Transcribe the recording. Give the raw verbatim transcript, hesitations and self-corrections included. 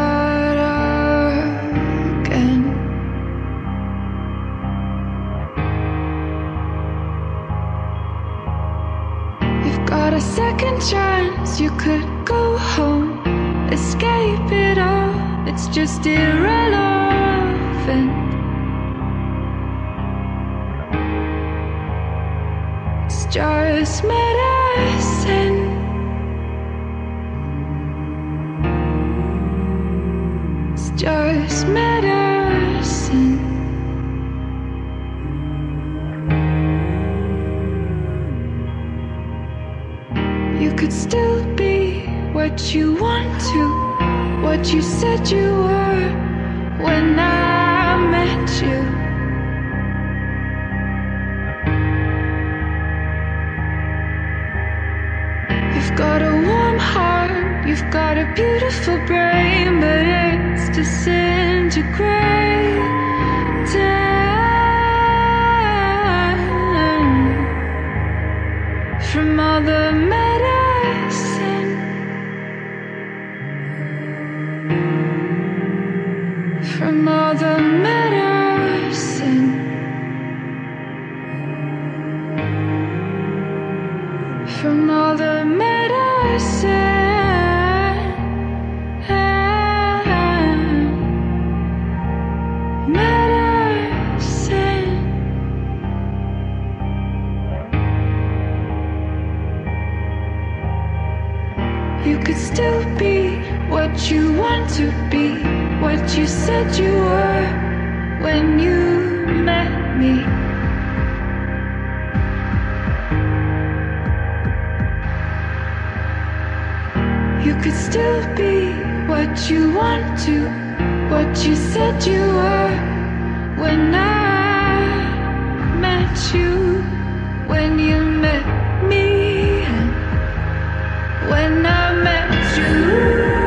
start again. You've got a second chance, you could go home, escape it all, it's just irrelevant. It's just medicine. It's just medicine. You could still be what you want to, what you said you were when I met you. You've got a warm heart, you've got a beautiful brain, but it's disintegrating from all the medicine, from all the medicine, from all the medicine. You could still be what you want to be, what you said you were when you met me. You could still be what you want to, what you said you were when I met you, when you met me, when I met you.